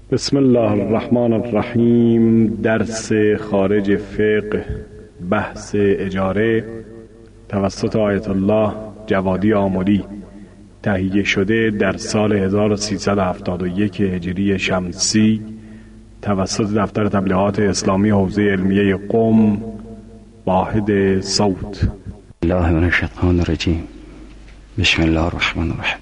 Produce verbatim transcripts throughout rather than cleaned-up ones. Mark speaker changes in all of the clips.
Speaker 1: بسم الله الرحمن الرحیم. درس خارج فقه، بحث اجاره، توسط آیت الله جوادی آملی، تهیه شده در سال هزار و سیصد و هفتاد و یک هجری شمسی توسط دفتر تبلیغات اسلامی حوزه علمیه قم، واحد صوت.
Speaker 2: الله من الشیطان الرجیم. بسم الله الرحمن الرحیم.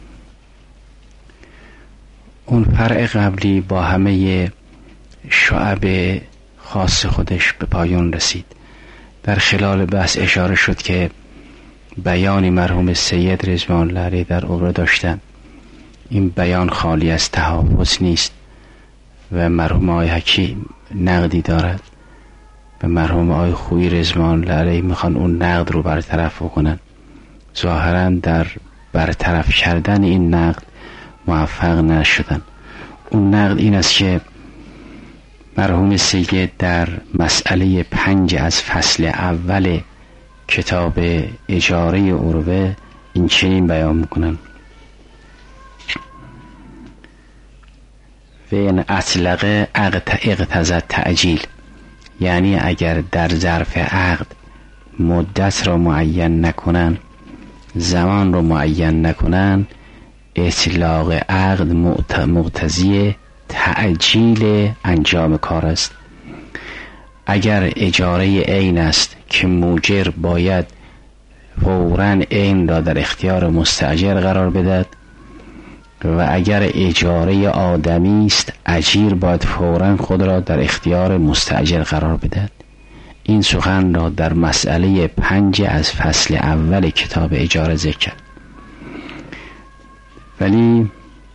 Speaker 2: اون فرع قبلی با همه شعب خاص خودش به پایان رسید. در خلال بحث اشاره شد که بیانی مرحوم سید رضوان الله علیه در عبره داشتن. این بیان خالی از تحافظ نیست و مرحوم آقای حکیم نقدی دارد و مرحوم آقای خویی رضوان الله علیه میخوان اون نقد رو برطرف بکنن. ظاهرا در برطرف کردن این نقد موفق نشدن. اون نقد این است که مرحوم سید در مسئله پنج از فصل اول کتاب اجاره عروه این چنین بیان میکنن: و این اطلقه اقتضا تعجیل، یعنی اگر در ظرف عقد مدت را معین نکنن، زمان را معین نکنن، اطلاق عقد مقتضی تعجیل انجام کار است. اگر اجاره عین است که مؤجر باید فوراً عین را در اختیار مستاجر قرار بدهد و اگر اجاره آدمی است اجیر باید فوراً خود را در اختیار مستاجر قرار بدهد. این سخن را در مسئله پنج از فصل اول کتاب اجاره ذکر. ولی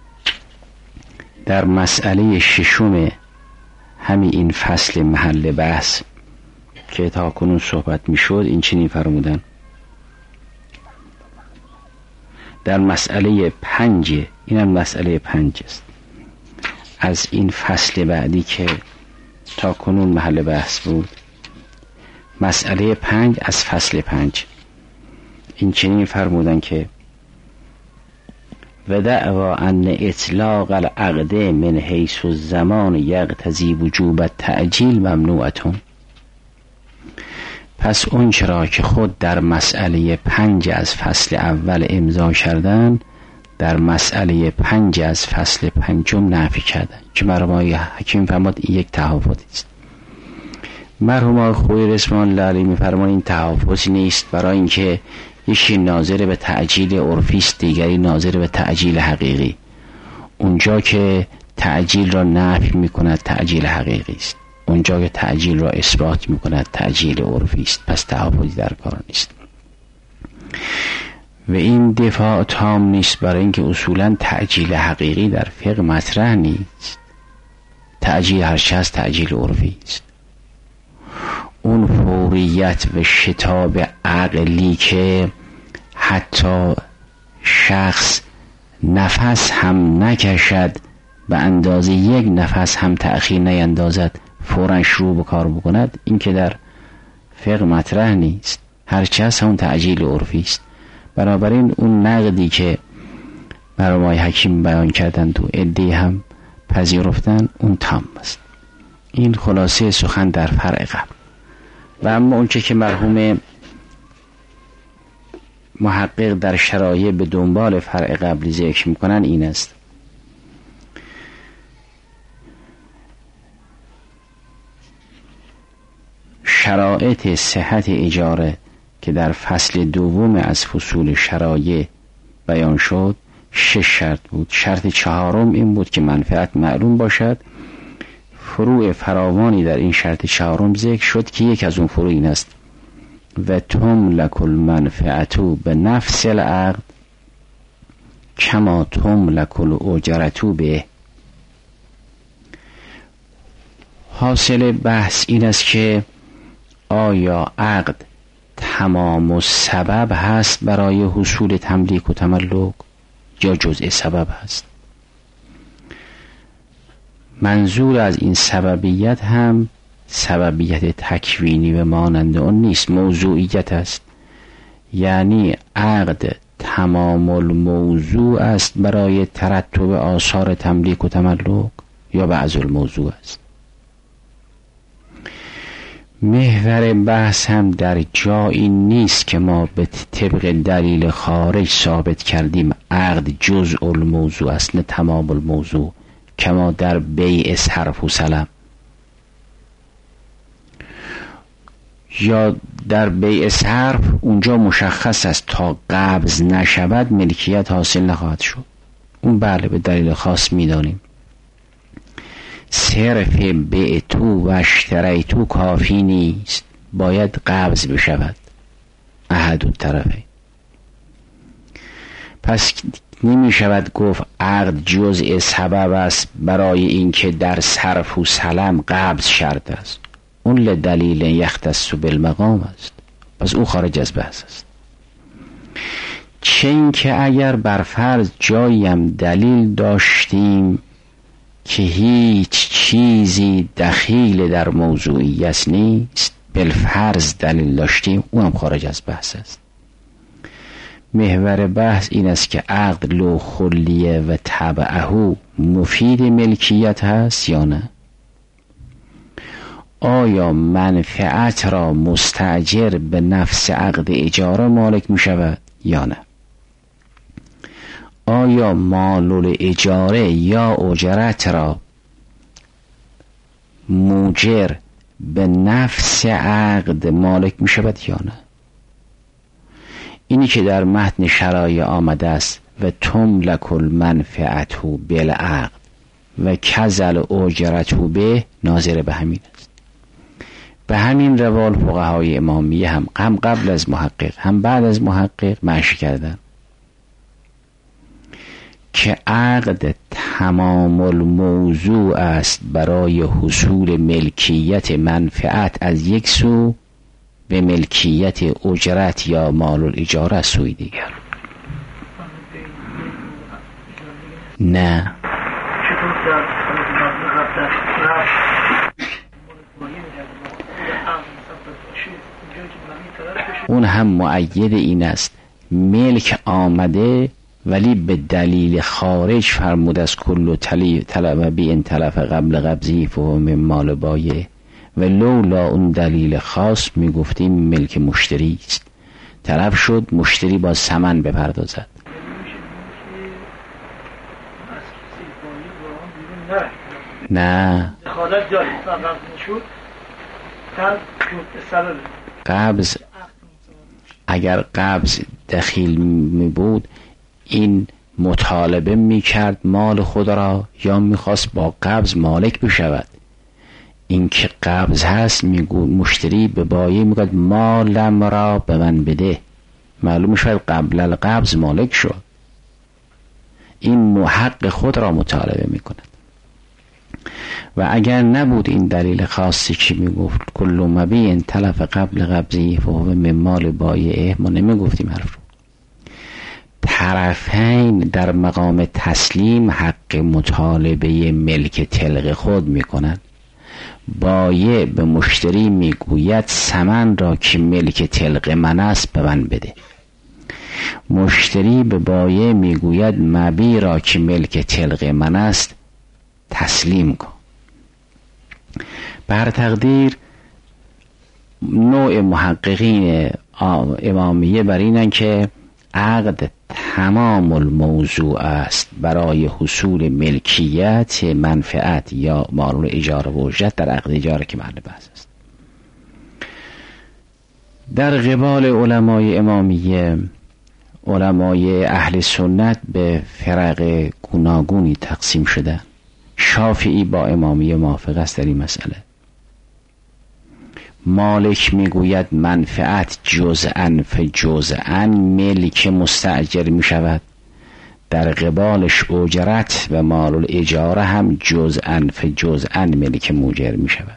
Speaker 2: در مسئله ششم همین این فصل محل بحث که تا کنون صحبت می شد این چنین فرمودن: در مسئله پنج، این هم مسئله پنج است از این فصل بعدی که تا کنون محل بحث بود، مسئله پنج از فصل پنج این چنین فرمودن که و دعوا ان اطلاق العقد من حیث الزمان یقتضی وجوب التعجیل ممنوعتون. پس اون چرا که خود در مسئله پنج از فصل اول امضا کردن، در مسئله پنج از فصل پنجم نفی کردن که مرحوم آقای حکیم فرمود این یک تحافظی است. مرحوم آقای خویی رضوان الله علیه می‌فرمایند این تحافظی نیست، برای اینکه یکی ناظر به تعجیل عرفی است، دیگری ناظر به تعجیل حقیقی. اونجا که تعجیل را نفی می‌کند تعجیل حقیقی است، اونجا که تعجیل را اثبات می‌کند تعجیل عرفی است. پس تحافظی در کار نیست و این دفاع تام نیست، برای اینکه اصولاً تعجیل حقیقی در فقه مطرح نیست. تعجیل هر چه از تعجیل عرفی است. اون فوریت و شتاب عقلی که حتی شخص نفس هم نکشد، به اندازه یک نفس هم تأخیر نیندازد، فوراً شروع به کار بکند، این که در فقه مطرح نیست. هرچه هست همون تعجیل عرفی است. بنابراین اون نقدی که مرحوم آقای حکیم بیان کردن تو عده‌ای هم پذیرفتن اون تام است. این خلاصه سخن در فرع قبل. و اما اونچه که مرحوم محقق در شرایع به دنبال فرع قبلی ذکر میکنن این است: شرایط صحت اجاره که در فصل دوم از فصول شرایع بیان شد شش شرط بود. شرط چهارم این بود که منفعت معلوم باشد. فروع فراوانی در این شرط چهارم ذکر شد که یک از اون فروع این است: و تملک المنفعتو به نفس العقد کما تملک الاجرتو به. حاصل بحث این است که آیا عقد تمام و سبب هست برای حصول تملیک و تملک یا جزء سبب هست؟ منظور از این سببیت هم سببیت تکوینی و مانند آن نیست، موضوعیت است. یعنی عقد تمام الموضوع است برای ترتب آثار تملیک و تملک یا بعض الموضوع است. محور بحث هم در جایی نیست که ما به طبق دلیل خارج ثابت کردیم عقد جزء الموضوع است نه تمام الموضوع، کما در بیع صرف و سلم. یا در بیع صرف اونجا مشخص است تا قبض نشود ملکیت حاصل نخواهد شد، اون بله به دلیل خاص میدانیم. صرف بعتو و اشتریتو کافی نیست، باید قبض بشود احد الطرفین. پس نمی شود گفت عقد جزء سبب است برای اینکه در صرف و سلم قبض شرط است، اون لدلیل یختص بالمقام است، پس او خارج از بحث است. چه این که اگر بر فرض جاییم دلیل داشتیم که هیچ چیزی دخیل در موضوعیت نیست، بالفرض دلیل داشتیم، اونم خارج از بحث است. محور بحث این است که عقد لو خلیه و تبعه مفید ملکیت هست یا نه؟ آیا منفعت را مستأجر به نفس عقد اجاره مالک می شود یا نه؟ آیا مال الاجاره یا اجرت را موجر به نفس عقد مالک می شود یا نه؟ اینی که در متن شرایع آمده است و تملک المنفعت بالعقد و کذل اجرت به، ناظر به همین است. به همین روال فقهای امامیه هم هم قبل از محقق هم بعد از محقق مشی کردن که عقد تمام الموضوع است برای حصول ملکیت منفعت از یک سو به ملکیت اجرت یا مال الاجاره از سوی دیگر. نه اون هم مؤید این است ملک آمده ولی به دلیل خارج فرمود از کل طلب بی ان تلف قبل قبضی فهو من مال بایع و لولا اون دلیل خاص میگفتیم ملک مشتری است. طلب شد مشتری با ثمن بپردازد. نه قبض اگر قبض دخیل می بود این مطالبه می کرد مال خود را یا می خواست با قبض مالک بشود. این که قبض هست میگو مشتری به بایع میگوید مالم را به من بده، معلوم شد قبل القبض مالک شد، این محق خود را مطالبه میکند. و اگر نبود این دلیل خاصی که میگفت کل مبیع تلف قبل قبضی فهو من مال بایع، ما نمیگفتیم حرف رو. طرفین در مقام تسلیم حق مطالبه ملک طلق خود میکنند. بایع به مشتری میگوید ثمن را که ملک طلق من است به من بده. مشتری به بایع میگوید مبیع را که ملک طلق من است تسلیم کن. بر تقدیر نوع محققین امامیه بر اینن که عقد تمام الموضوع است برای حصول ملکیت منفعت یا مال اجاره و اجرت در عقد اجاره که محل بحث است. در قبال علمای امامیه، علمای اهل سنت به فرق گوناگونی تقسیم شده. شافعی با امامیه موافق است در این مسئله. مالک میگوید منفعت جزءاً فجزءاً ملک مستأجر می شود، در قبالش اجرت و مال الاجاره هم جزءاً فجزءاً ملک موجر می شود.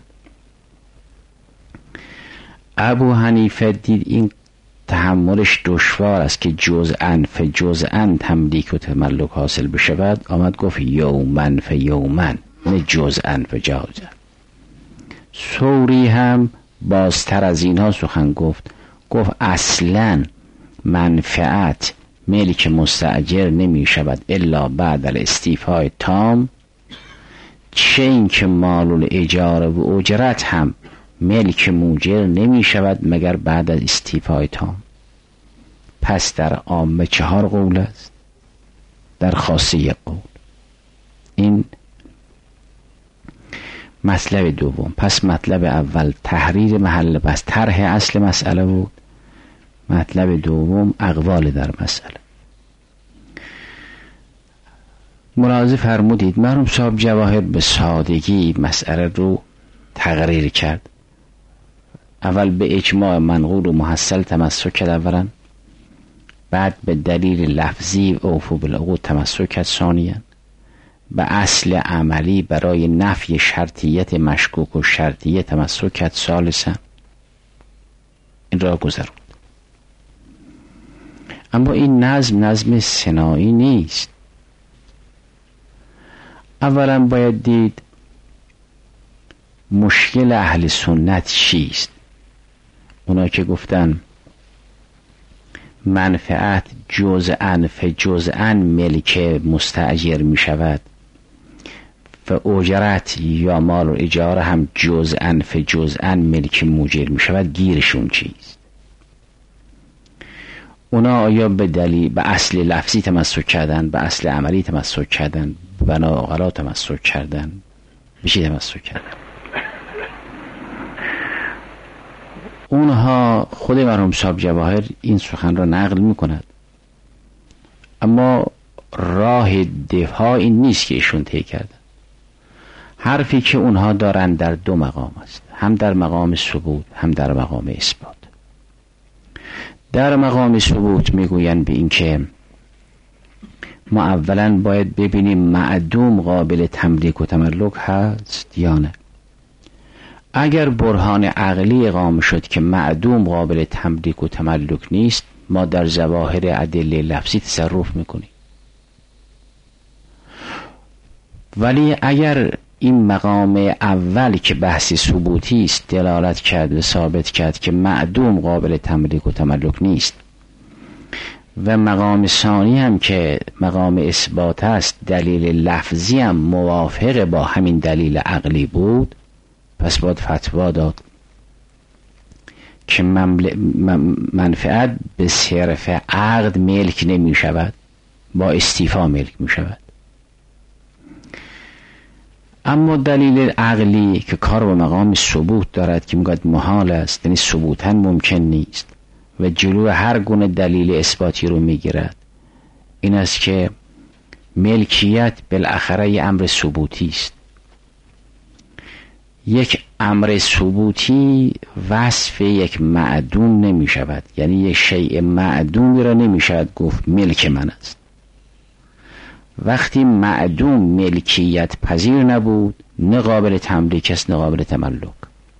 Speaker 2: ابو حنیفه دید این تحملش دشوار است که جزءاً فجزءاً تملیک و تملک حاصل بشود، آمد گفت یومن فیومن نه جزءاً فجزءاً. ثوری هم بازتر از اینها سخن گفت، گفت اصلا منفعت ملک مستأجر نمی شود الا بعد الاستیفای تام، چه این که مال الاجاره و اجرت هم ملک موجر نمی شود مگر بعد از استیفای تام. پس در عامه چهار قول است، در خاصه یک قول. این مطلب دوم. پس مطلب اول تحریر محل بس، طرح اصل مسئله بود. مطلب دوم اقوال در مسئله. ملاحظه فرمودید مرحوم صاحب جواهر به سادگی مسئله رو تقریر کرد. اول به اجماع منقول و محصل تمسک کرد اولا، بعد به دلیل لفظی اوفو بالعقود تمسک کرد ثانیا، به اصل عملی برای نفی شرطیت مشکوک و شرطیه تمسک کرد ثالثا. این را گذروند. اما این نظم نظم ثنایی نیست. اولا باید دید مشکل اهل سنت چیست. اونا که گفتن منفعت جزءاً فجزءاً ملک مستاجر می شود و اجرت یا مال و اجاره هم جزءاً فجزءاً ملک موجر می شود، گیرشون چیست؟ اونا آیا به دلیل به اصل لفظی تمسک کردن، به اصل عملی تمسک کردن، بنا غلا تمسک کردن، به چی تمسک کردن؟ اونها خود مرحوم صاحب جواهر این سخن را نقل می کند، اما راه دفاع این نیست که ایشون طی کردن. حرفی که اونها دارن در دو مقام است، هم در مقام ثبوت هم در مقام اثبات. در مقام ثبوت میگویند به این که ما اولا باید ببینیم معدوم قابل تملیک و تملک هست یا نه. اگر برهان عقلی اقامه شد که معدوم قابل تملیک و تملک نیست، ما در ظواهر ادله لفظی تصرف میکنیم. ولی اگر این مقام اول که بحث ثبوتی است دلالت کرد و ثابت کرد که معدوم قابل تملیک و تملک نیست، و مقام ثانی هم که مقام اثبات است دلیل لفظی هم موافق با همین دلیل عقلی بود، پس باید فتوا داد که منفعت به صرف عقد ملک نمی شود، با استیفا ملک می شود. اما دلیل عقلی که کار با مقام ثبوت دارد که میگوید محال است، یعنی ثبوتاً ممکن نیست و جلو هر گونه دلیل اثباتی رو میگیرد، این است که ملکیت بالاخره یه امر ثبوتی است. یک امر ثبوتی وصف یک معدوم نمی شود، یعنی یک شیء معدومی را نمی شود گفت ملک من است. وقتی معدوم ملکیت پذیر نبود، نه قابل تملیک است نه قابل تملک.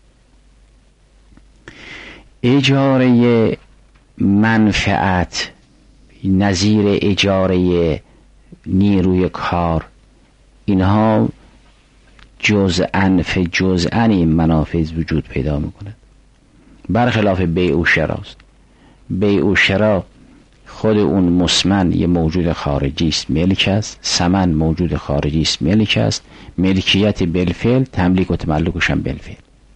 Speaker 2: اجاره منفعت نظیر اجاره نیروی کار، اینها جزءاً فجزءاً این منافذ وجود پیدا میکند، برخلاف بیع و شراست. بیع و شرا خود اون مسمن یه موجود خارجی است ملک است، ثمن موجود خارجی است ملک است، ملکیت بالفعل تملیک و تملکش هم بالفعل.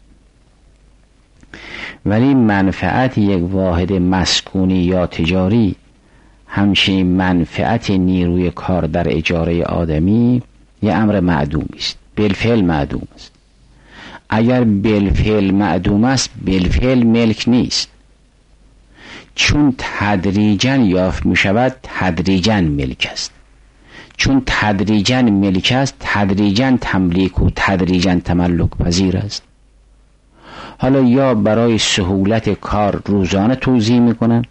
Speaker 2: ولی منفعت یک واحد مسکونی یا تجاری، همچنین منفعت نیروی کار در اجاره آدمی یه امر معدوم است، بالفعل معدوم است. اگر بالفعل معدوم است بالفعل ملک نیست، چون تدریجاً یافت می شود تدریجاً ملک است. چون تدریجاً ملک است تدریجاً تملیک و تدریجاً تملک پذیر است. حالا یا برای سهولت کار روزانه توزیع می کنن،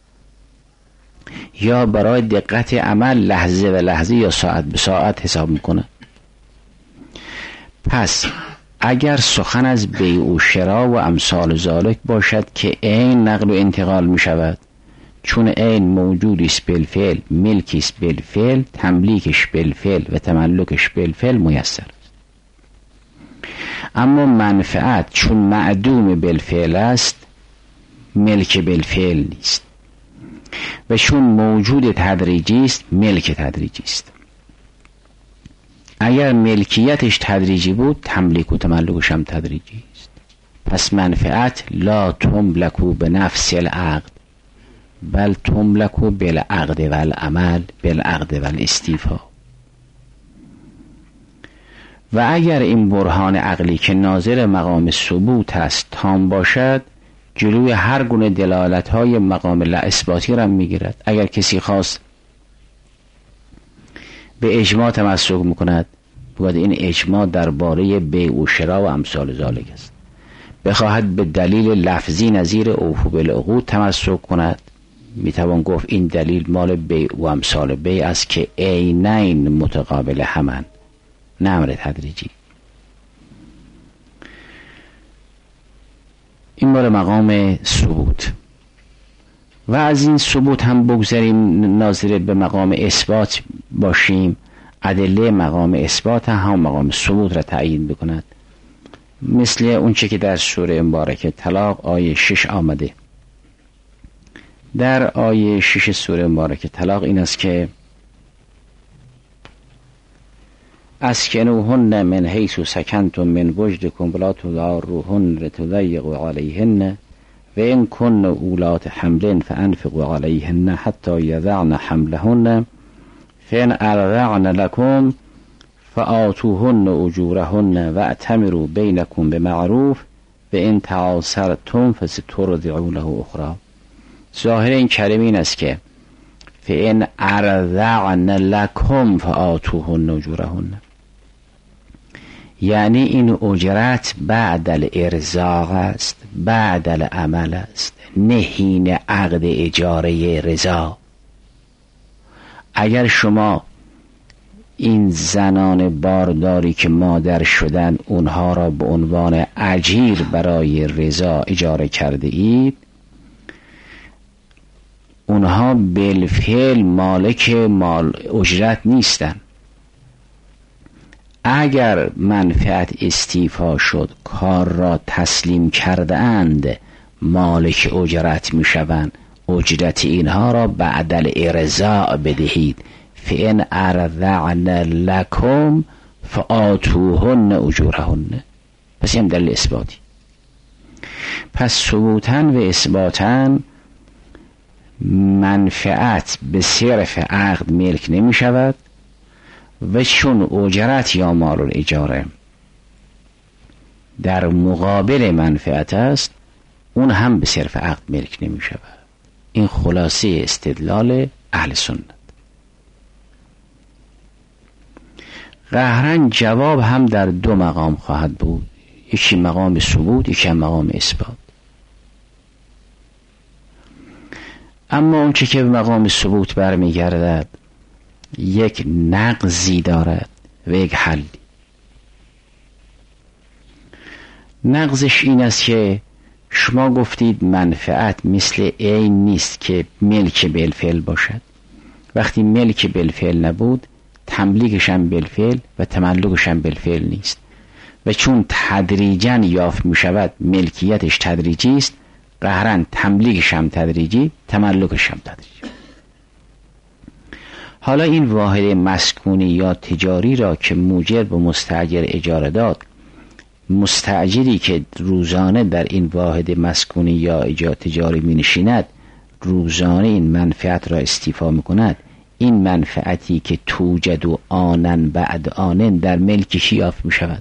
Speaker 2: یا برای دقت عمل لحظه و لحظه یا ساعت به ساعت حساب می کنن. پس اگر سخن از بیع و شرا و امثال ذالک باشد که عین نقل و انتقال می شود، چون عین موجودی است بالفعل، ملکی است بالفعل، تملیکش بالفعل و تملکش بالفعل میسر است. اما منفعت چون معدوم بالفعل است ملک بالفعل نیست، و چون موجود تدریجی است ملک تدریجی است. اگر ملکیتش تدریجی بود تملیک و تملکش هم تدریجی است. پس منفعت لا تملکو به نفس العقد بل تملکو بالعقد و العمل بالعقد و الاستیفا. و اگر این برهان عقلی که ناظر مقام ثبوت است تام باشد، جلوی هر گونه دلالت های مقام لا اثباتی را میگیرد. اگر کسی خواست به اجماع تمسک میکند، باید این اجماع درباره بیع و شرا و امثال ذالک است. بخواهد به دلیل لفظی نظیر اوفوا بالعقود تمسک کند، میتوان گفت این دلیل مال بیع و امثال بیع است که عینین متقابل همن، نه امر تدریجی. این مال مقام ثبوت. و از این ثبوت هم بگذاریم ناظر به مقام اثبات باشیم. ادله مقام اثبات هم مقام ثبوت را تعیین بکند، مثل اون چه که در سوره مبارکه طلاق آیه شش آمده. در آیه شش سوره مبارکه طلاق این است که اسکنوهن من حیث سکنتم من وجدکم ولا تضاروهن لتضیقوا علیهن و ان کن اولات حمل فانفقوا علیهن حتی یضعن حملهن فان ارضعن لكم فآتوهن اجورهن واعتمروا بینکم بمعروف و ان تعاسرتم فسترضع له اخرى. ظاهر این کلمه این است که فان ارضعن لكم فآتوهن اجورهن، یعنی این اجرت بعد الارزاق است، بعد العمل است، نه حین عقد اجاره رضا. اگر شما این زنان بارداری که مادر شدن اونها را به عنوان اجیر برای رضا اجاره کرده اید، اونها بالفعل مالک مال اجرت نیستن. اگر منفعت استیفا شد کار را تسلیم کرده اند، مالک اجرت می شوند. اجرت اینها را بعد الارضاء بدهید. فان ارضعن لکم فآتوهن اجورهن. پس این دلیل اثباتی. پس ثبوتاً و اثباتاً منفعت به صرف عقد ملک نمی شود و چون اجرت یا مال الاجاره در مقابل منفعت است، اون هم به صرف عقد ملک نمی شود. این خلاصه استدلال اهل سنت. قهرن جواب هم در دو مقام خواهد بود، یکی مقام ثبوت، یکی مقام اثبات. اما اون چه که به مقام ثبوت برمیگردد یک نقضی دارد و یک حلی. نقضش این است که شما گفتید منفعت مثل عین نیست که ملک بالفعل باشد. وقتی ملک بالفعل نبود، تملیکش هم بالفعل و تملکش هم بالفعل نیست، و چون تدریجاً یافت می شود ملکیتش تدریجی است، قهرن تملیکش هم تدریجی، تملکش هم تدریجی. حالا این واحد مسکونی یا تجاری را که موجر به مستاجر اجاره داد، مستاجری که روزانه در این واحد مسکونی یا اجاره تجاری می نشیند، روزانه این منفعت را استیفا می کند. این منفعتی که توجد و آنن بعد آنن در ملکش یافت می شود.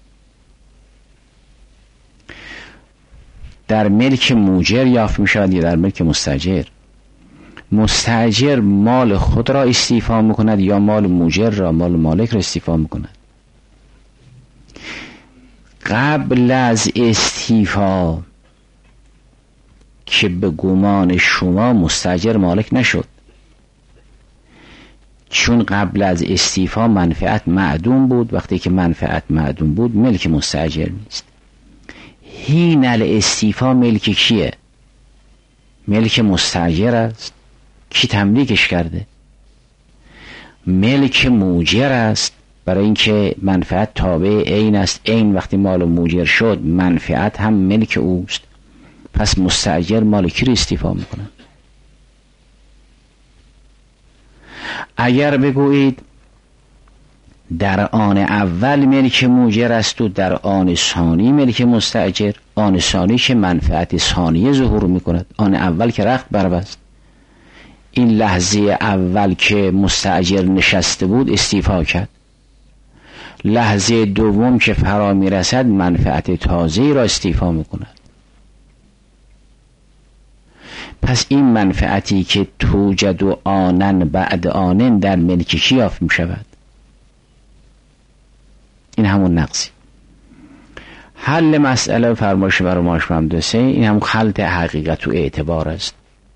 Speaker 2: در ملک موجر یافت می شود یا در ملک مستاجر؟ مستاجر مال خود را استیفا می کند یا مال موجر را، مال مالک را استیفا می کند؟ قبل از استیفا که به گمان شما مستاجر مالک نشد، چون قبل از استیفا منفعت معدوم بود. وقتی که منفعت معدوم بود ملک مستاجر نیست. حین الاستیفا ملک کیه؟ ملک مستاجر است. کی تملیکش کرده؟ ملک موجر است، برای اینکه منفعت تابع عین است. عین وقتی مال موجر شد منفعت هم ملک اوست. پس مستاجر مال کی رو استیفا میکنه؟ اگر بگویید در آن اول ملک موجر است و در آن ثانی ملک مستأجر. آن ثانی که منفعت ثانیه ظهور میکند، آن اول که رخت بربست. این لحظه اول که مستأجر نشسته بود استیفا کرد، لحظه دوم که فرا میرسد منفعت تازه‌ای را استیفا میکند. پس این منفعتی که توجد و آنن بعد آنن در ملک کی یافت میشود؟ این همون نقصی. حل مسئله فرمایش براماش ممدوسه این هم خلط حقیقت و اعتبار است.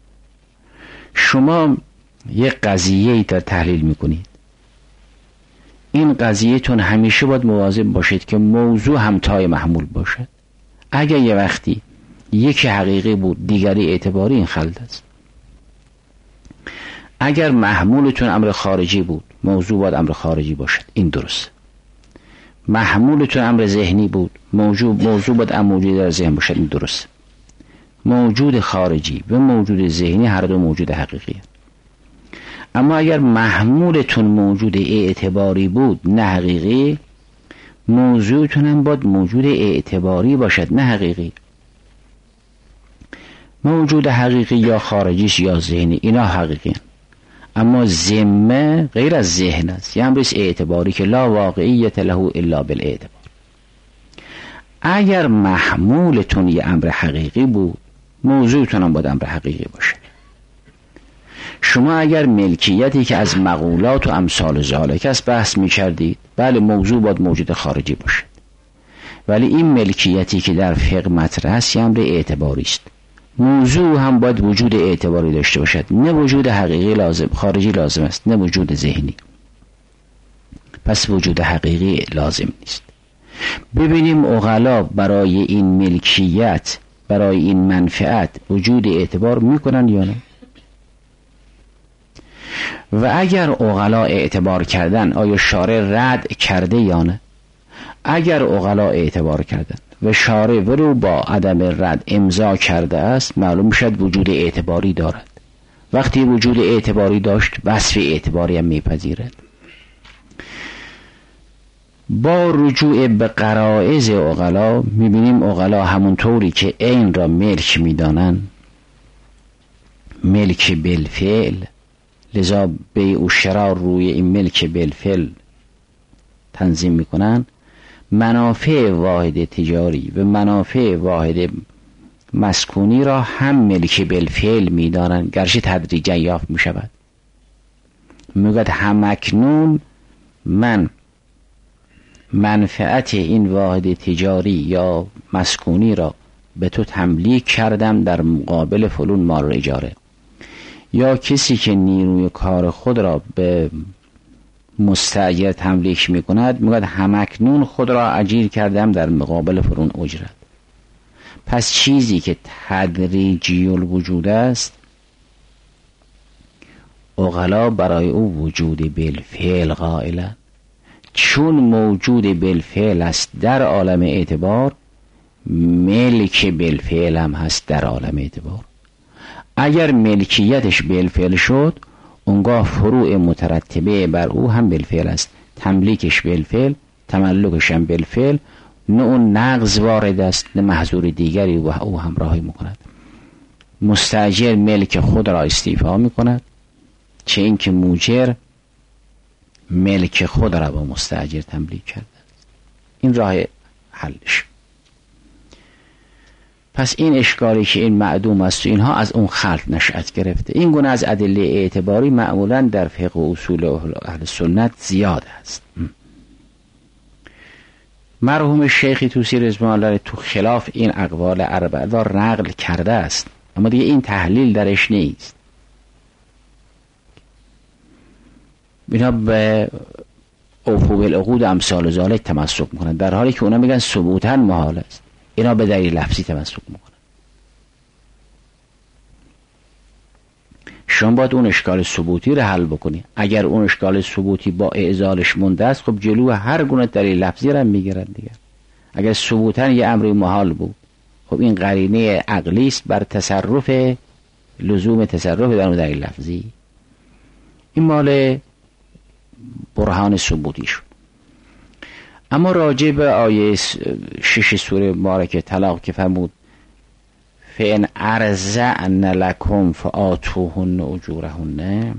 Speaker 2: شما یک قضیه‌ای در تحلیل میکنید، این قضیه‌تون همیشه باید مواظب باشید که موضوع همتای محمول باشد. اگر یه وقتی یکی حقیقی بود دیگری اعتباری، این خلط است. اگر محمولتون امر خارجی بود موضوع باید امر خارجی باشد، این درست. محمولتون امر ذهنی بود موضوع موضوع باید امر موجود در ذهن باشد، این درست. موجود خارجی و موجود ذهنی هر دو موجود حقیقی هست. اما اگر محمولتون موجود اعتباری بود نه حقیقی، موضوعتون هم باید موجود اعتباری باشد نه حقیقی. موجود حقیقی یا خارجیش یا ذهنی، اینا حقیقی هست. اما ذمه غیر از ذهن است، یه امرش اعتباری که لا واقعیت له الا بالاعتبار. اگر محمولتون یه امر حقیقی بود موضوعتون هم باید امر حقیقی باشه. شما اگر ملکیتی که از مقولات و امثال ذالک است بحث می کردید، بله موضوع باید موجود خارجی باشه، ولی این ملکیتی که در فقه مطرح است یه امر اعتباری است. موضوع هم باید وجود اعتباری داشته باشد، نه وجود حقیقی لازم خارجی لازم است، نه وجود ذهنی. پس وجود حقیقی لازم نیست. ببینیم عقلا برای این ملکیت، برای این منفعت وجود اعتبار میکنن یا نه؟ و اگر عقلا اعتبار کردن آیا شارع رد کرده یا نه؟ اگر عقلا اعتبار کردن و شارع ولو با عدم رد امضا کرده است، معلوم شد وجود اعتباری دارد. وقتی وجود اعتباری داشت وصف اعتباری هم میپذیرد. با رجوع به غرایز عقلا میبینیم عقلا همونطوری که عین را ملک میدانن، ملک بالفعل، لذا بیع و شرا روی این ملک بالفعل تنظیم میکنن، منافع واحد تجاری و منافع واحد مسکونی را هم ملک بالفعل میدانن، گرچه تدریجا یافت میشود. میگوید همکنون من منفعت این واحد تجاری یا مسکونی را به تو تملیک کردم در مقابل فلون مال اجاره. یا کسی که نیروی کار خود را به مستاجر تملیک می کند میگوید همکنون خود را اجیر کردم در مقابل فلون اجرت. پس چیزی که تدریجی الوجود است عقلا برای او وجود بالفعل قائلند، چون موجود بالفعل است در عالم اعتبار، ملک بالفعل هم هست در عالم اعتبار. اگر ملکیتش بالفعل شد اونگاه فروع مترتبه بر او هم بالفعل است، تملیکش بالفعل، تملکش هم بالفعل، نه اون نقض وارد است نه محظور دیگری و او همراهی میکند. مستاجر ملک خود را استیفا میکند، چه این که موجر ملک خود را با مستاجر تملیک کرده. این راه حلش. پس این اشکالی که این معدوم است و اینها از اون خلط نشأت گرفته. این گونه از ادله اعتباری معمولا در فقه و اصول اهل سنت زیاد است. مرحوم شیخ طوسی رضوان الله تو خلاف این اقوال اربعه را نقل کرده است، اما دیگه این تحلیل درش نیست. اینا به اوفو بالعقود امثال ذالک تمسک میکنن، در حالی که اونا میگن ثبوتاً محال است. اینا به دلیل لفظی تمسک میکنن. شما باید اون اشکال ثبوتی رو حل بکنی. اگر اون اشکال ثبوتی با اعزالش مونده است، خب جلو هر گونه دلیل لفظی رو میگیرن دیگه. اگر ثبوتاً یه امر محال بود، خب این قرینه عقلی است بر تصرف، لزوم تصرف در دلیل لفظی. این مال برهان ثبوتی شد. اما راجع به آیه شش سوره مبارکه طلاق که فرمود فَإِنْ أَرْضَعْنَ لَكُمْ فَآتُوهُنَّ أُجُورَهُنَّ،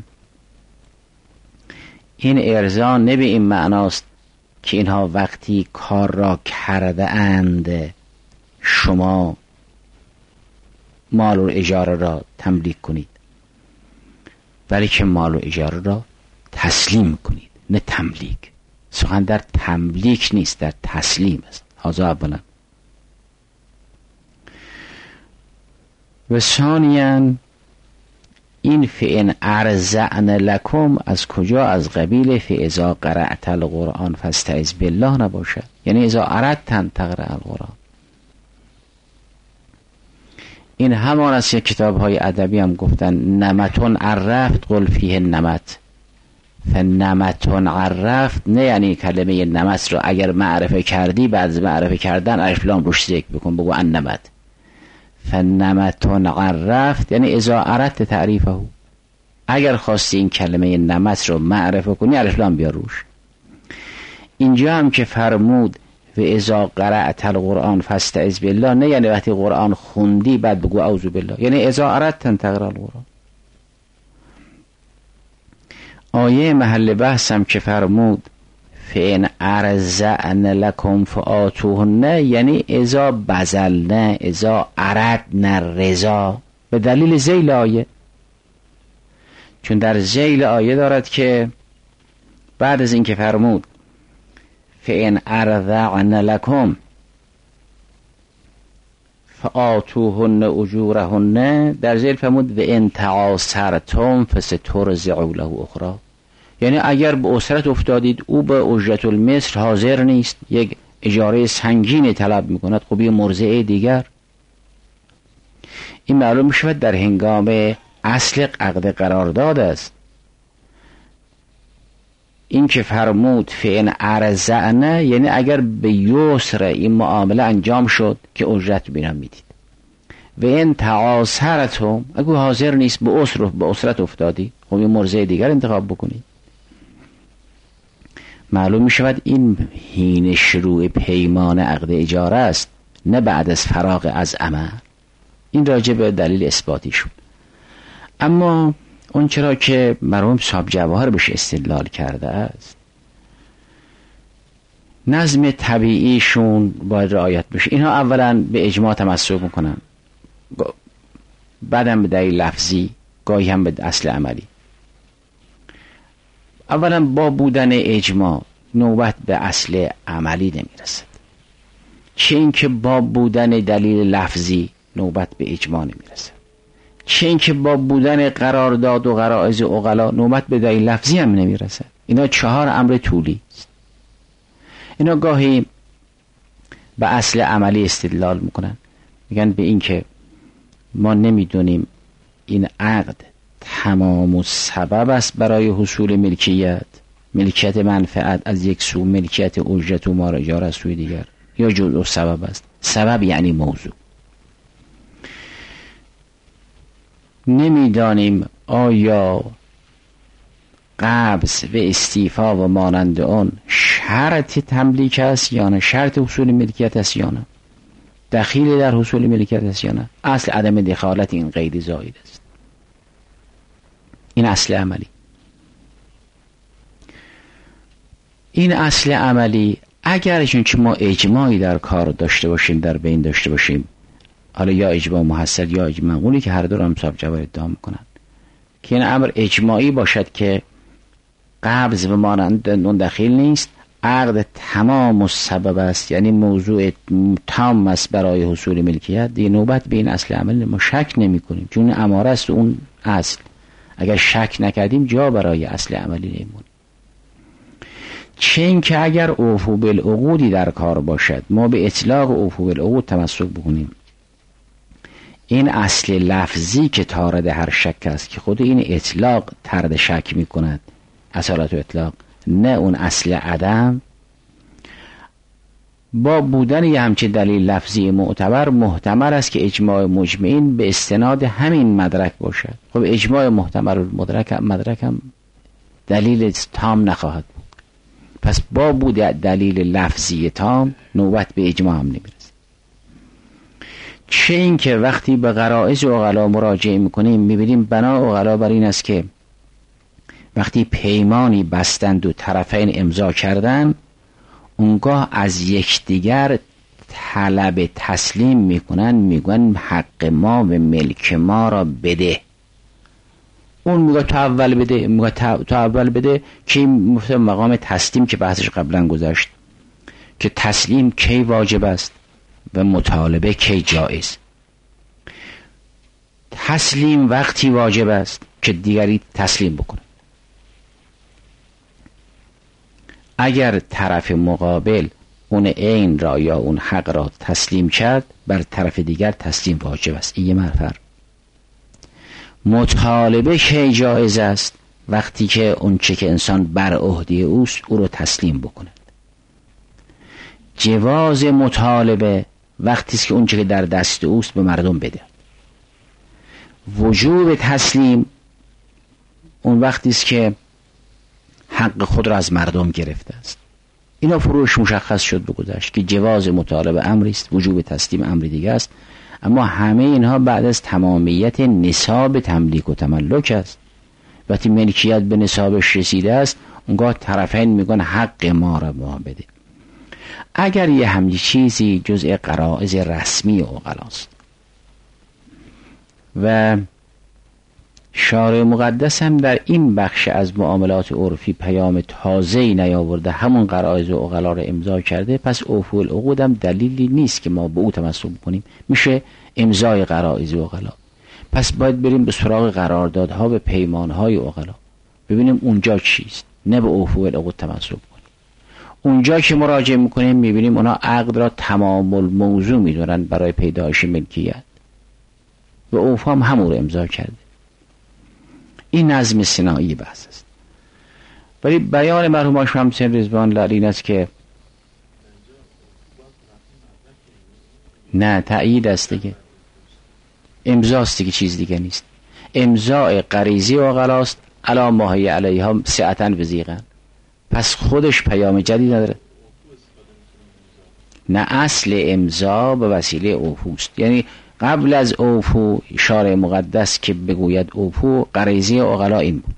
Speaker 2: این ارضاء نه به این معناست که اینها وقتی کار را کرده اند شما مال و اجاره را تملیک کنید، بلکه مال و اجاره را تسلیم کنید، نه تملیک. سخن در تملیک نیست، در تسلیم است. هذا اولا. و ثانیاً این فَإِنْ أَرْضَعْنَ لَكُمْ از کجا؟ از قبیل فَإِذَا قَرَأْتَ الْقُرْآنَ فَاسْتَعِذْ بِاللَّهِ نباشد، یعنی اذا اردت ان تقرأ القرآن. این همان است که کتاب های ادبی هم گفتن نمتون عرفت قل فیه نمت، فنمتون عرفت نه یعنی کلمه نمت رو اگر معرفه کردی بعد از معرفه کردن الف لام روش ذکر بکن، بگو ان نمت. فنمتون عرفت یعنی اذا اردت تعریفه، اگر خواستی این کلمه نمت رو معرفه کنی الف لام بیار روش. اینجا هم که فرمود و اذا قرأت القرآن فاستعذ بالله نه یعنی وقتی قرآن خوندی بعد بگو اعوذ بالله، یعنی اذا اردت ان تقرأ القرآن. آیه محل بحث هم که فرمود فَإِنْ أَرْضَعْنَ لَكُمْ فَآتُوهُنَّ یعنی اذا بذلن اذا اردن الرضا، به دلیل ذیل آیه، چون در ذیل آیه دارد که بعد از این که فرمود فَإِنْ أَرْضَعْنَ لَكُمْ فَآتُوهُنَّ أُجُورَهُنَّ در ذیل فرمود وَإِنْ تَعَاسَرْتُمْ فَسَتُرْضِعُ لَهُ أُخْرَى، یعنی اگر به اسرت افتادید او به اجرت المثل حاضر نیست، یک اجاره سنگین طلب میکند، خب یه مرضعه دیگر. این معلوم میشود در هنگام اصل عقد قرارداد است. این که فرمود فَإِنْ أَرْضَعْنَ یعنی اگر به یسر این معامله انجام شد که اجرت بینا میدید. و این تعاثرتم اگه حاضر نیست به اسر به اسرت افتادی، خب یه مرضعه دیگر انتخاب بکنید. معلوم می شود این حین شروع پیمان عقد اجاره است، نه بعد از فراغ از عمل. این راجع به دلیل اثباتی شد. اما اون چرا که مرحوم صاحب جواهر بهش استدلال کرده است، نظم طبیعیشون باید رعایت بشه. اینها اولا به اجماع تمسک میکنن، بعدم به دلیل لفظی، گاهی هم به اصل عملی. اولا با بودن اجماع نوبت به اصل عملی نمیرسد، چه اینکه با بودن دلیل لفظی نوبت به اجماع نمیرسد، چه اینکه با بودن قرارداد و غرائز عقلا نوبت به دلیل لفظی هم نمیرسد. اینا چهار امر طولی است. اینا گاهی به اصل عملی استدلال میکنن، میگن به این که ما نمیدونیم این عقد تمام و سبب است برای حصول ملکیت، ملکیت منفعت از یک سو، ملکیت اجرت و مال اجاره از سوی دیگر، یا جزء سبب است. سبب یعنی موضوع. نمیدانیم آیا قبض و استیفا و مانند آن شرط تملیک است یا نه، شرط حصول ملکیت است یا نه، دخیل در حصول ملکیت است یا نه. اصل عدم دخالت این قید زائد است. این اصل عملی. این اصل عملی اگر چون که ما اجماعی در کار داشته باشیم، در بین داشته باشیم، حالا یا اجماع محصل یا اجماع منقولی که هر دو را هم صاحب جواهر ادعا میکنن، که این امر اجماعی باشد که قبض و مانند اون دخیل نیست، عقد تمام و سبب است، یعنی موضوع تام است برای حصول ملکیت، دیگه نوبت به این اصل عملی ما شک نمی کنیم، چون اماره است اون اصل. اگر شک نکردیم جا برای اصل عملی نمیمونه. چه این که اگر اوفو بالعقودی در کار باشد، ما به اطلاق اوفو بالعقود تمسک بکنیم. این اصل لفظی که تارد هر شک است، که خود این اطلاق ترد شک می کند، اصالت و اطلاق، نه اون اصل عدم. با بودن یه همچه دلیل لفظی معتبر محتمل است که اجماع مجمعین به استناد همین مدرک باشد. خب اجماع محتمل مدرک مدرک هم دلیل تام نخواهد بود. پس با بود دلیل لفظی تام نوبت به اجماع هم نمیرسه. چه این که وقتی به غرائز عقلا مراجعه میکنیم میبینیم بنا عقلا بر این است که وقتی پیمانی بستند و طرفین امضا کردن، اونگاه از یکدیگر طلب تسلیم میکنن، میگن حق ما و ملک ما را بده. اون میگه تو اول بده، میگه تو اول بده، که مقام تسلیم که بحثش قبلا گذشت که تسلیم کی واجب است و مطالبه کی جایز. تسلیم وقتی واجب است که دیگری تسلیم بکنه. اگر طرف مقابل اون عین را یا اون حق را تسلیم کرد، بر طرف دیگر تسلیم واجب است. این یه مرفر. مطالبه کی جایز است؟ وقتی که اون چه که انسان بر عهده اوست او رو تسلیم بکنه. جواز مطالبه وقتی است که اون چه که در دست اوست به مردم بده. وجوب تسلیم اون وقتی است که حق خود را از مردم گرفته است. اینا فروش مشخص شد بگذشت که جواز مطالبه امری است، وجوب تسلیم امری دیگه است. اما همه اینها بعد از تمامیت نصاب تملیک و تملک است. وقتی ملکیت به نصابش رسیده است، اونگاه طرفین میگن حق ما را به ما بده. اگر یه همچین چیزی جزء غرائز رسمی عقلاست و شارع مقدس هم در این بخش از معاملات عرفی پیام تازه‌ای نیاورده، همون غرائز و عقلا را امضا کرده، پس اوفو العقود هم دلیلی نیست که ما به او تمسک کنیم، میشه امضای غرائز و عقلا. پس باید بریم به سراغ قراردادها و پیمانهای عقلا ببینیم اونجا چیست، نه به اوفو العقود تمسک کنیم. اونجا که مراجعه میکنیم میبینیم اونا عقد را تمام الموضوع میدونن برای پیدایش ملکیت و اوفو هم همون رو امضا کرده. این نظم صناعی بحث است. ولی بیان مرحوم شمس رضوان الله این است که نه، تأیید است دیگه، امضاست دیگه، چیز دیگه نیست. امضای غریزی و عقلاست علی ماهی علیها سعتا و ضیقا. پس خودش پیام جدید نداره. نه، اصل امضا به وسیله اوفوست. یعنی قبل از اوفو شارع مقدس که بگوید اوفو، غریزی و عقلا این بود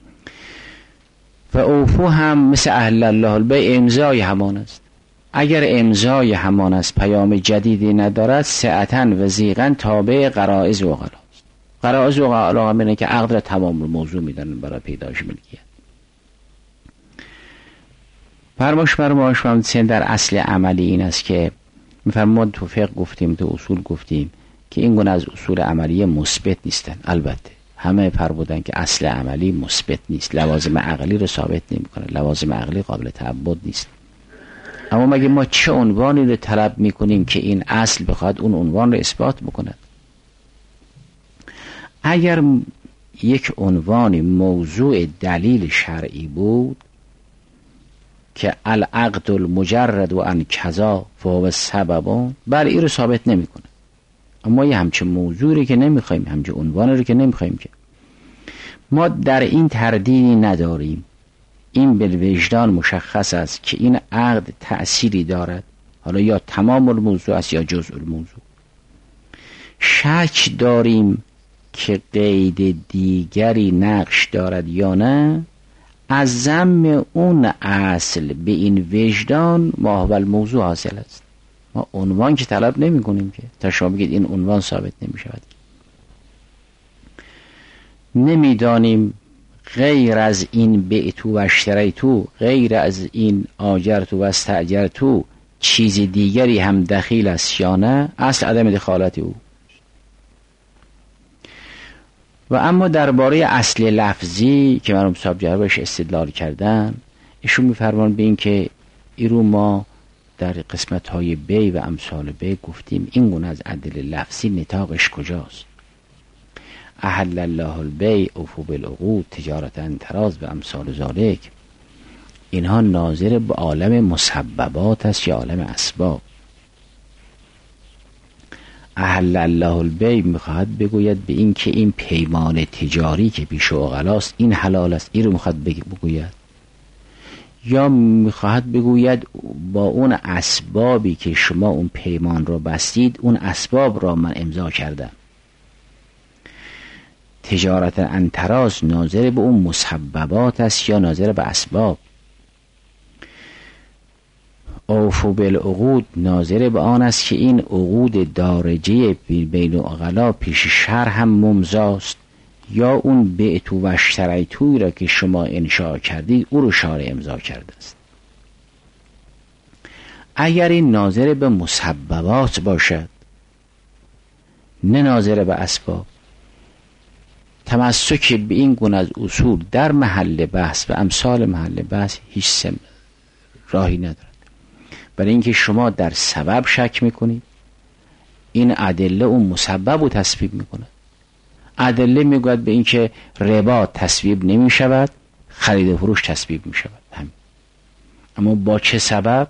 Speaker 2: و اوفو هم مثل اهل الله البیع امضای همان است. اگر امضای همان است پیام جدیدی ندارد، سعتا و ضیقا تابع غرائز و عقلا است. غرائز و عقلا هم اینه که عقد را تمام موضوع میدونن برای پیدایش ملکیت. فرماش فرماش فرماش در اصل عملی این است که میفرماد تو فقه گفتیم، تو اصول گفتیم که این گونه از اصول عملی مثبت نیستن. البته همه فرمودن که اصل عملی مثبت نیست، لوازم عقلی رو ثابت نمیکنه، لوازم عقلی قابل تعبد نیست. اما مگه ما چه عنوانی رو طلب میکنیم که این اصل بخواد اون عنوان رو اثبات بکنه؟ اگر یک عنوانی موضوع دلیل شرعی بود که العقد المجرد و ان کذا فهو سبب، بله این رو ثابت نمیکنه. اما یه همچه موضوعی که نمیخوایم، همچه عنوانی رو که نمیخوایم، که ما در این تردیدی نداریم. این به وجدان مشخص است که این عقد تأثیری دارد، حالا یا تمام الموضوع است یا جزء الموضوع. شک داریم که قید دیگری نقش دارد یا نه، از ضم اون اصل به این وجدان ما هو الموضوع حاصل است. ما عنوان که طلب نمی کنیم که تا شما بگید این عنوان ثابت نمی شود. نمی دانیم غیر از این بعتو و اشتریتو، غیر از این آجرتو و استاجرتو چیز دیگری هم دخیل است یا نه، اصل عدم دخالت او. و اما درباره اصل لفظی که مرحوم صاحب جربش استدلال کردن، ایشون میفرمان به این که این رو ما در قسمت های بی و امثال بی گفتیم این گونه از عدل لفظی نطاقش کجاست. احل الله البیع اوفوا بالعقود تجارتا تراض و امثال ذالک، اینها ناظر به عالم مسببات است یا عالم اسباب. احل الله البیع میخواهد بگوید به این که این پیمان تجاری که پیش عقلاست این حلال است، این رو میخواهد بگوید، یا میخواهد بگوید با اون اسبابی که شما اون پیمان رو بستید، اون اسباب را من امضا کردم. تجارت انتراز ناظر به اون مسببات است یا ناظر به اسباب؟ اوفو بالعقود ناظر به آن است که این عقود دارجه بین العقلا پیش شرع هم ممضاست، یا اون بعتو و اشتریتوی را که شما انشاء کردید او رو شارع امضا کرده است. اگر این ناظر به مسببات باشد نه ناظر به اسباب، تمسک به این گونه از اصول در محل بحث و امثال محل بحث هیچ سم راهی ندارد. برای اینکه شما در سبب شک میکنید، این ادله اون مسبب رو تصویب میکنه. ادله میگوید به اینکه ربا تصویب نمی شود، خرید و فروش تصویب می شود. همین. اما با چه سبب؟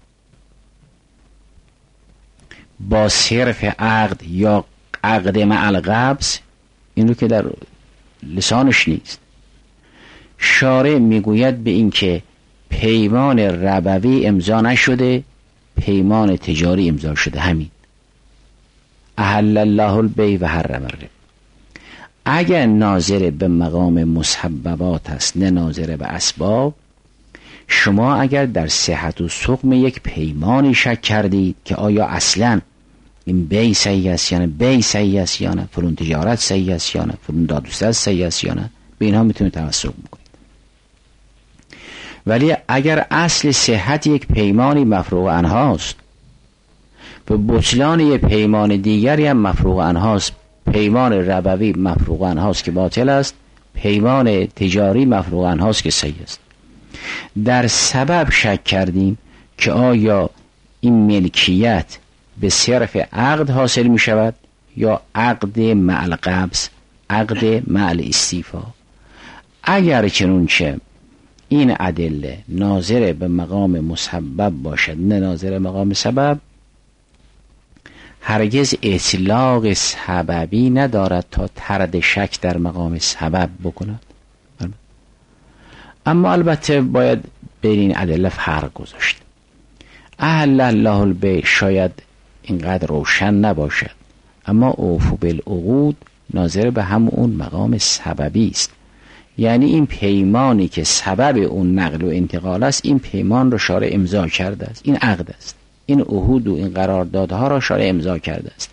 Speaker 2: با صرف عقد یا عقد مع القبض، این رو که در لسانش نیست. شارع میگوید به اینکه پیمان ربوی امضا نشده، پیمان تجاری امضا شده. همین. احل الله البیع و حرم الربا. اگر ناظر به مقام مسببات است نه ناظر به اسباب، شما اگر در صحت و سقم یک پیمانی شک کردید که آیا اصلا این بیع صحیح است یا نه، بیع صحیح است یا نه، فلان تجارت صحیح است یا نه، فلان دادوستد صحیح است یا نه، به اینها میتونید توسل بکنید. ولی اگر اصل صحت یک پیمانی مفروغ عنهاست و بطلان یک پیمان دیگری هم مفروغ عنهاست، پیمان ربوی مفروغ عنهاست که باطل است، پیمان تجاری مفروغ عنهاست که صحیح است. در سبب شک کردیم که آیا این ملکیت به صرف عقد حاصل می شود یا عقد مع القبض، عقد مع الاستیفا. اگر چنونچه این ادله ناظر به مقام مسبب باشد نه ناظر به مقام سبب، هرگز اطلاق سببی ندارد تا ترد شک در مقام سبب بکند. اما البته باید بین این ادله فرق گذاشت. احل الله البیع شاید اینقدر روشن نباشد، اما اوفو بالعقود ناظر به همون مقام سببی است. یعنی این پیمانی که سبب اون نقل و انتقال است، این پیمان رو شارع امضا کرده است، این عقد است، این عهود و این قراردادها را شارع امضا کرده است.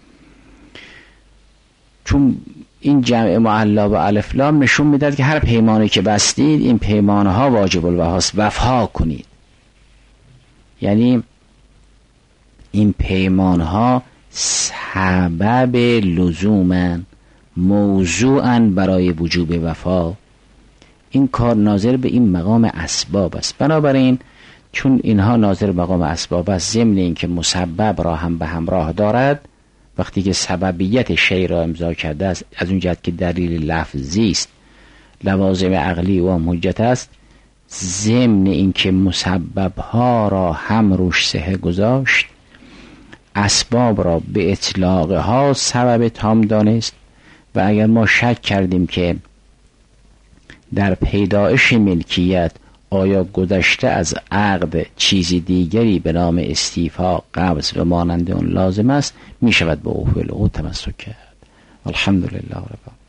Speaker 2: چون این جمع معلا و الف لام نشون میداد که هر پیمانی که بستید این پیمانها واجب الوفاست، وفا کنید. یعنی این پیمانها سبب لزومن، موضوعاً برای وجوب وفا. این کار ناظر به این مقام اسباب است. بنابراین چون اینها ناظر به مقام اسباب است، ضمن این که مسبب را هم به همراه دارد، وقتی که سببیت شیء را امضا کرده است، از اون جهت که دلیل لفظی است، لوازم عقلی و هم حجت است، ضمن این که مسبب ها را هم روش صحه گذاشت، اسباب را به اطلاق ها سبب تام دانست. و اگر ما شک کردیم که در پیدایش ملکیت آیا گذشته از عقد چیزی دیگری به نام استیفا، قبض و مانند اون لازم است، می شود به اوفو العقود تمسک کرد. الحمدلله رب العالمین.